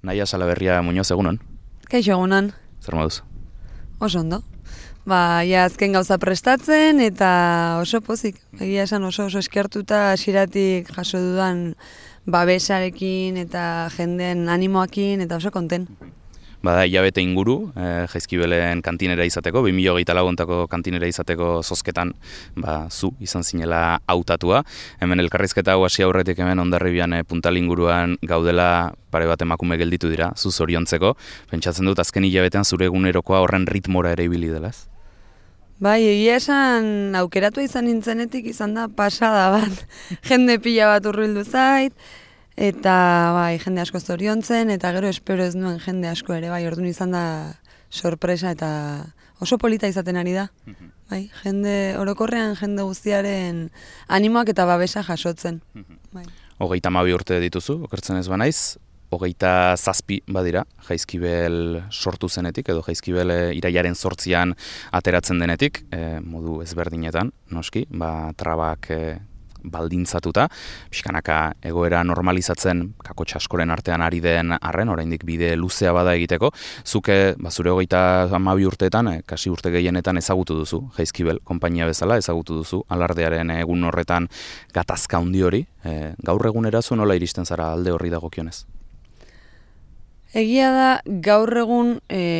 Naia Salaberria Muñoz, egunon? Kaixo, egunon. Zer moduz? Oso ondo. Ja azken gauza prestatzen eta oso pozik. Egia esan oso eskertuta hasieratik jaso dudan babesarekin eta jendeen animoakin eta oso konten. Bada, hilabete inguru, Jaizkibelen kantinera izateko, 2024 kantinera izateko zozketan, zu izan zinela hautatua. Hemen elkarrizketa hau hasi aurretik hemen Hondarribian Puntal inguruan gaudela pare bat emakume gelditu dira, zu zoriontzeko. Pentsatzen dut azken hilabetean zure egunerokoa horren ritmora ere ibili dela, ez? Bai, egia esan aukeratu izan nintzenetik izan da pasada bat. Jende pila bat hurbildu zait, eta bai, jende asko zoriontzen, eta gero espero ez nuen jende asko ere, bai, orduan izan da sorpresa eta oso polita izaten ari da. Bai, jende orokorrean jende guztiaren animoak eta babesa jasotzen. Bai. 32 urte dituzu, okertzen ez banaiz, 27 badira, Jaizkibel sortu zenetik, edo Jaizkibel irailaren 8an ateratzen denetik, modu ezberdinetan, noski, trabak baldintzatuta, pixkanaka egoera normalizatzen kakotx askoren artean ari den arren, oraindik bide luzea bada egiteko, zuke zure 32 urteetan, kasi urte gehienetan ezagutu duzu, Jaizkibel konpainia bezala ezagutu duzu, alardearen egun horretan gatazka handi hori, gaur egunera zu nola iristen zara alde horri dagokionez? Egia da, gaur egun,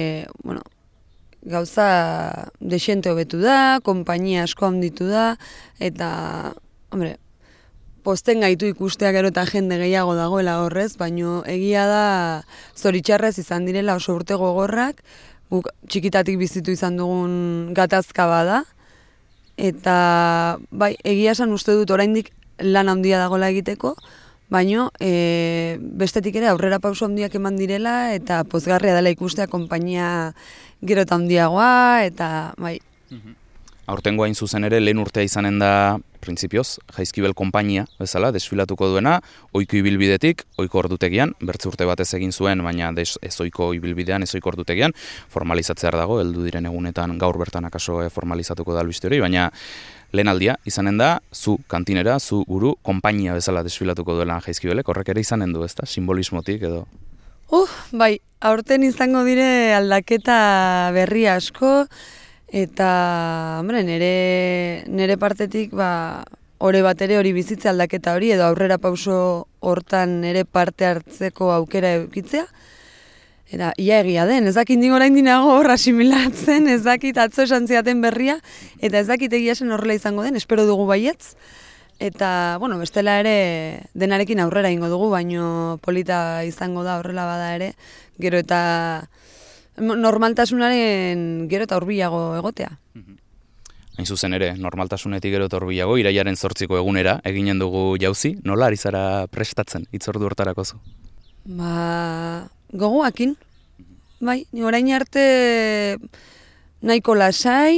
gauza desente hobetu da, konpainia asko handitu da, eta hombre, posten gaitu ikustea gero eta jende gehiago dagoela horrez, baino egia da zoritxarrez izan direla oso urte gogorrak, guk txikitatik bizitu izan dugun gatazka bada, eta bai, egia esan uste dut oraindik lan handia dagoela egiteko, baino bestetik ere aurrera pauso handiak eman direla, eta pozgarria dela ikustea konpainia gero eta handiagoa, eta bai. Aurtengo hain zuzen ere, lehen urtea izanen da, printzipioz, Jaizkibel konpainia, bezala, desfilatuko duena, ohiko ibilbidetik, ohiko ordutegian, bertze urte batez egin zuen, baina ez ohiko ibilbidean, ez ohiko ordutegian, formalizatzear dago, heldu diren egunetan gaur bertan akaso formalizatuko da albiste hori, baina lehen aldia izanen da, zu kantinera, zu buru, konpainia bezala desfilatuko duela Jaizkibelek, horrek ere izanen du, ezta, simbolismotik edo. Bai, aurten izango dire aldaketa berri asko, eta nire partetik ore bat ere hori bizitze aldaketa hori edo aurrera pauso hortan nire parte hartzeko aukera eukitzea. Eta ia egia den, ez dakit ningo orain dinago hor asimilatzen, ez dakit atzo esan ziaten berria, eta ez dakit egia esan horrela izango den, espero dugu baietz. Eta, bestela ere denarekin aurrera ingo dugu, baino polita izango da horrela bada ere, gero eta normaltasunaren gero eta hurbilago egotea. Hain zuzen ere, normaltasunetik gero eta hurbilago, irailaren 8ko egunera eginen dugu jauzi, nola ari zara prestatzen hitzordu hortarako zu? Gogoakin. Bai, orain arte nahiko lasai,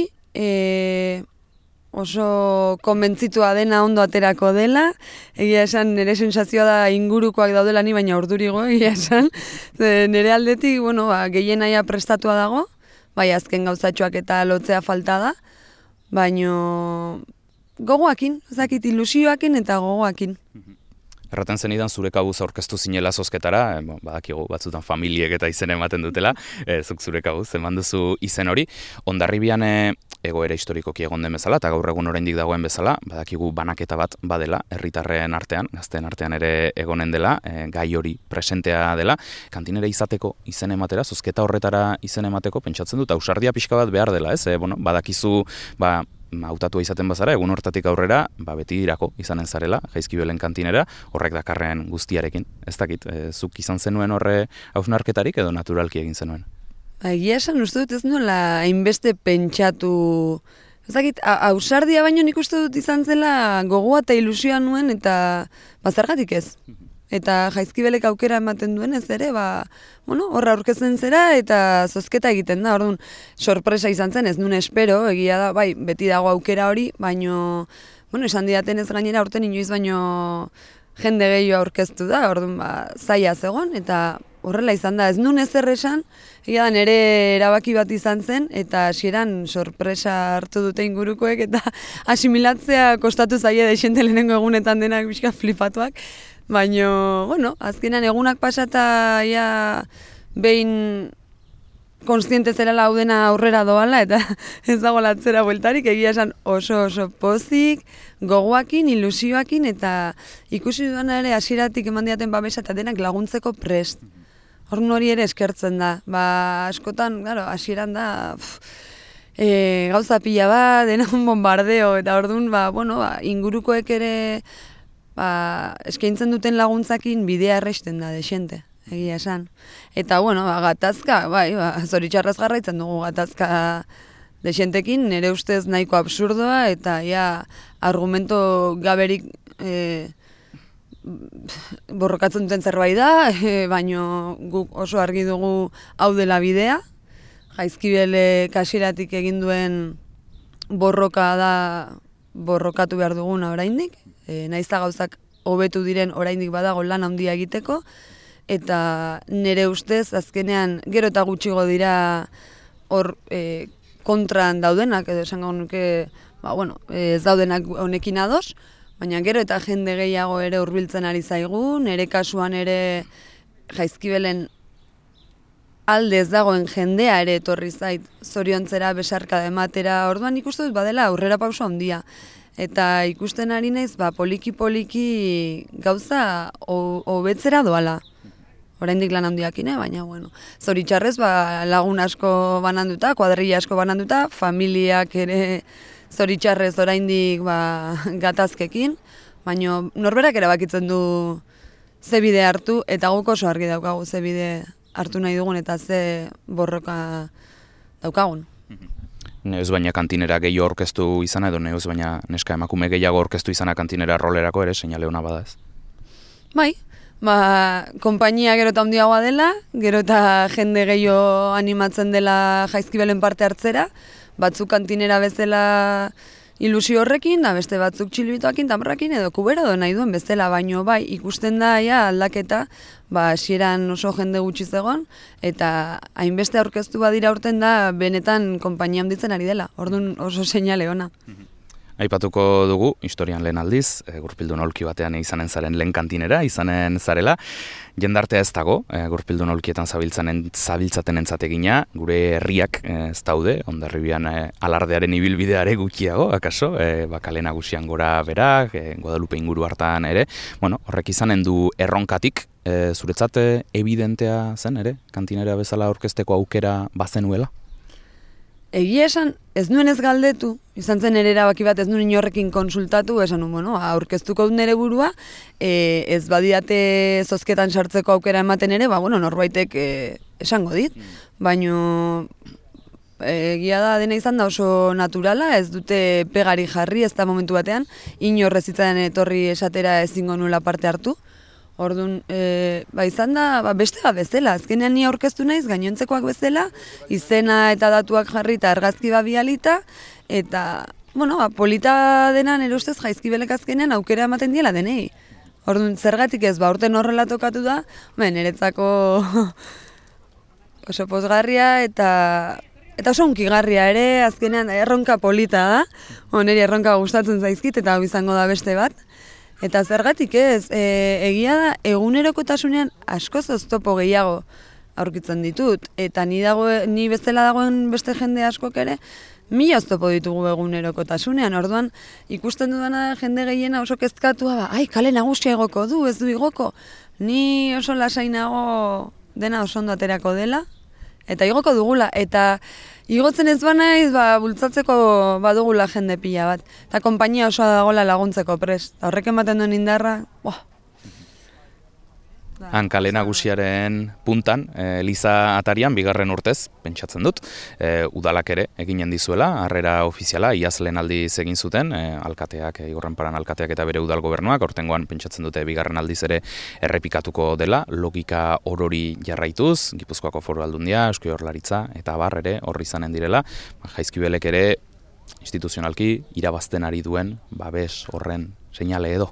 oso konbentzitua dena ondo aterako dela, egia esan nire sensazioa da ingurukoak daudela ni baina ordurigo, egia esan, nire aldetik, gehien naia prestatua dago, bai azken gauzatxoak eta lotzea falta da, baino gogoakin, ezakit ilusioakin eta gogoakin. Erraten zenidan zure kabuz aurkeztu zinela zozketara, badakigu batzutan familiek eta izen ematen dutela, zuk zure kabuz eman duzu izen hori. Hondarribian egoera historikoki egon den bezala, eta gaur egun oraindik dagoen bezala, badakigu banaketa bat badela, herritarren artean, gazteen artean ere egonen dela, gai hori presentea dela, kantinera izateko izen ematera, zozketa horretara izen emateko, pentsatzen dut, ausardia pixka bat behar dela, ez? Badakizu, hautatua izaten bazara, egun hortatik aurrera, beti irako izanen zarela, Jaizkibelen kantinera, horrek dakarren guztiarekin. Ez dakit, zuk izan zenuen horre hausnarketarik edo naturalki egin zenuen? Egia esan uste dut ez nuela hainbeste pentsatu, ez dakit, ausardia baino nik uste dut izan zela gogoa eta ilusioa nuen eta zergatik ez. Eta Jaizkibelek aukera ematen duen ez ere, horra aurkezen zera eta zozketa egiten da, orduan sorpresa izan zen, ez nuen espero, egia da, bai, beti dago aukera hori, baino, esan didaten ez gainera urten inoiz baino jende gehiago aurkeztu da, orduan, zaila zegoen, eta horrela izan da, ez nuen ezer esan, egia da nire erabaki bat izan zen, eta hasieran sorpresa hartu dute ingurukoek, eta asimilatzea kostatu zaie deixente lehenengo egunetan denak bizka flipatuak, Baina, bueno, azkenan egunak pasata ja behin konstiente zerala hau dena aurrera doala, eta ez dago latzera bueltarik, egia esan oso pozik, gogoakin, ilusioakin, eta ikusi duana ere hasieratik eman diaten babesa eta denak laguntzeko prest. Horren hori ere eskertzen da. Askotan, hasieran da, gauza pila bat, dena un bombardeo, eta orduan, ingurukoek ere eskaintzen duten laguntzakin bidea erresten da, desente. Egia esan. Eta, gatazka, zoritxarraz jarraitzen dugu gatazka desentekin, nire ustez nahiko absurdoa, eta argumento gaberik borrokatzen duten zerbait da, baino guk oso argi dugu hau dela bidea. Jaizkibel kasiratik egin duen borroka da borrokatu behar duguna oraindik, nahiz eta gauzak hobetu diren oraindik badago lan handia egiteko, eta nire ustez azkenean gero eta gutxigo dira hor kontran daudenak, edo esango nuke ez daudenak honekin ados, baina gero eta jende gehiago ere hurbiltzen ari zaigu, nire kasuan ere Jaizkibelen alde ez dagoen jendea ere etorri zait zoriontzera besarkada ematera, orduan ikusten dut badela aurrera pauso handia. Eta ikusten ari naiz, poliki gauza hobetzera doala. Oraindik lan handiakin, baina, zoritxarrez, lagun asko bananduta, kuadrilla asko bananduta, familiak ere zoritxarrez oraindik gatazkekin, baina norberak erabakitzen du ze bide hartu, eta guk oso argi daukagu ze bide hartu nahi dugun, eta ze borroka daukagun. Neuz baina kantinera gehiago orkestu izana, edo neuz baina neska emakume gehiago orkestu izana kantinera rolerako ere, seinale hona badaz? Bai, konpainia gero eta handiagoa dela, gero eta jende gehiago animatzen dela Jaizkibelen parte hartzera, batzuk kantinera bezala ilusio horrekin, da beste batzuk txilbitoakin, tamrakin edo kubera edo nahi duen bezala, baino ikusten da aldaketa, hasieran oso jende gutxi zegoen, eta hainbeste aurkeztu badira urten da benetan konpainia handitzen ari dela, orduan oso seinale ona. Aipatuko dugu, historian lehen aldiz, Gurpildun aulki batean izanen zaren lehen kantinera, izanen zarela. Jendartea ez dago, Gurpildun aulkietan zabiltzaten entzategina, gure herriak ez daude, Hondarribian alardearen ibilbideare gutxiago, akaso, kale nagusian gora bera, Guadalupe inguru hartan ere. Horrek izanen du erronkatik, zuretzat evidentea zen ere, kantinera bezala aurkezteko aukera bazenuela? Egia esan, ez nuen ez galdetu, izan zen ere erabaki bat ez nuen inorrekin konsultatu, esan aurkeztuko dut nire burua, ez badiate zozketan sartzeko aukera ematen ere, norbaitek esango dit, baino egia da dena izan da oso naturala, ez dute pegari jarri, ez da momentu batean, inorrezitzen etorri esatera ezingo nuela parte hartu. Orduan, izan da, beste bat bezala, azkenean ni aurkeztu naiz, gainontzekoak bezala, izena eta datuak jarri eta argazki bialita, eta, polita denan erostez Jaizkibelek azkenean aukera ematen diela denei. Orduan, zergatik ez, urten horrela tokatu da, niretzako oso pozgarria eta oso hunkigarria ere, azkenean erronka polita da, niri erronka gustatzen zaizkit eta hau izango da beste bat. Eta zergatik ez, egia da, egunerokotasunean askoz oztopo gehiago aurkitzen ditut. Eta ni bezala dagoen beste jende askok ere, 1000 oztopo ditugu egunerokotasunean. Orduan, ikusten dudana jende gehiena oso kezkatua, kale nagusia igoko du, ez du igoko. Ni oso lasainago dena oso ondo aterako dela, eta igoko dugula. Eta igotzen ez banaiz, bultzatzeko badugula jende pila bat. Eta konpainia osoa dagoela laguntzeko prest. Eta horrek ematen duen indarra, Han kale nagusiaren puntan, Eliza atarian, bigarren urtez, pentsatzen dut, udalak ere eginen dizuela, harrera ofiziala, iaz lehen aldiz egin zuten, alkateak, Igorrenparan alkateak eta bere udal gobernuak, hortengoan pentsatzen dute bigarren aldiz ere errepikatuko dela, logika orori jarraituz, Gipuzkoako Foru Aldundia, Eusko Jaurlaritza, eta abar ere horri izanen direla, Jaizkibelek ere instituzionalki irabazten ari duen, babes horren seinale edo.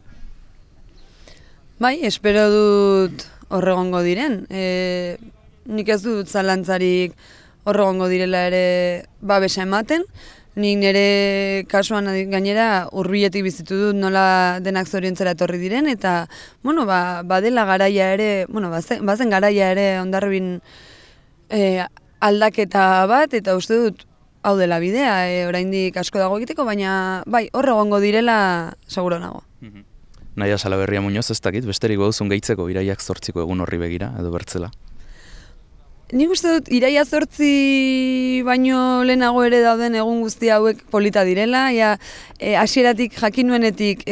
Bai, espero dut horregongo diren. Nik ez dut zalantzarik horregongo direla ere babesa ematen. Nik nire kasuan gainera hurbiletik bizitu dut nola denak zoriontzera etorri diren, eta, bueno, badela garaia ere, bueno, bazen garaia ere Hondarribin aldaketa bat, eta uste dut hau dela bidea, oraindik asko dago egiteko, baina bai, hor egongo direla seguro nago. Naia Salaberria Muñoz, ez dakit, besterik bauzun gehitzeko iraiak 8ko egun horri begira, edo bertzela? Nik uste dut, iraia 8 baino lehenago ere dauden egun guzti hauek polita direla, hasieratik jakin nuenetik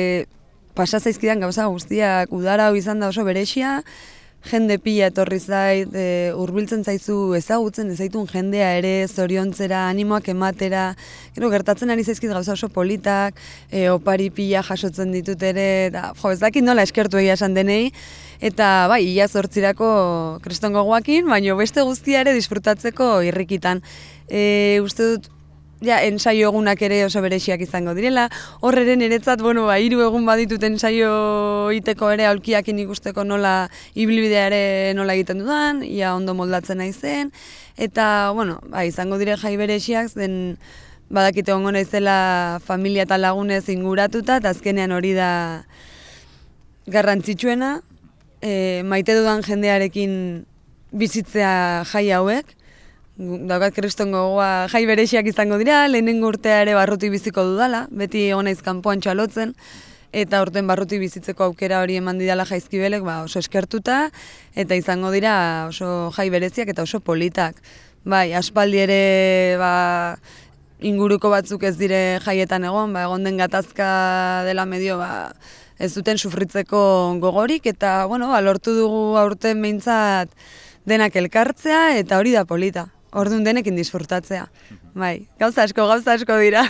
pasa zaizkidan gauza guztiak, udara hau izan da oso berexia, jende pila etorri zait, hurbiltzen zaizu ezagutzen, ezaitun jendea ere, zoriontzera, animoak ematera, gero gertatzen ari zaizkit gauza oso politak, opari pila jasotzen ditut ere, eta ez dakit nola eskertu egia esan denei, eta bai, ia 8rako kriston gogoakin, baina beste guztia ere disfrutatzeko irrikitan. Uste dut, ensaio egunak ere oso berexiak izango direla, horreren niretzat, 3 egun baditut ensaio iteko ere aulkiakin ikusteko nola ibilbidea ere nola egiten dudan, ia ondo moldatzen naizen, eta, izango dire jai berexiak, zen badakite egongo naizela familia eta lagunez inguratuta, eta azkenean hori da garrantzitsuena, maite dudan jendearekin bizitzea jai hauek, daukat kriston gogoa jai berexiak izango dira, lehenengo urtea ere barrutik biziko dudala, beti egon naiz kanpoan txalotzen, eta urten barrutik bizitzeko aukera hori eman didala Jaizkibelek oso eskertuta, eta izango dira oso jai bereziak eta oso politak. Bai, aspaldi ere inguruko batzuk ez dire jaietan egon den gatazka dela medio ez duten sufritzeko gogorik, eta lortu dugu aurten behintzat denak elkartzea, eta hori da polita. Orduan denekin disfrutatzea. Bai, gauza asko dira.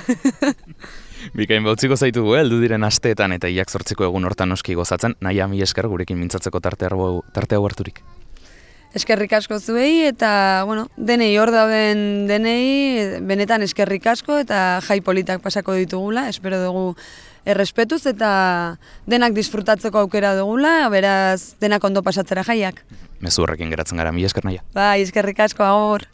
Bikain bautziko zaitugu, heldu diren asteetan eta iak 8ko egun hortan noski gozatzen, Naia, mila esker gurekin mintzatzeko tarte hau harturik. Eskerrik asko zuei, eta, denei hor dauden denei, benetan eskerrik asko, eta jai politak pasako ditugula, espero dugu errespetuz, eta denak disfrutatzeko aukera dugula, beraz, denak ondo pasatzera jaiak. Mezu horrekin geratzen gara, mila esker Naia. Bai, eskerrik asko, agur.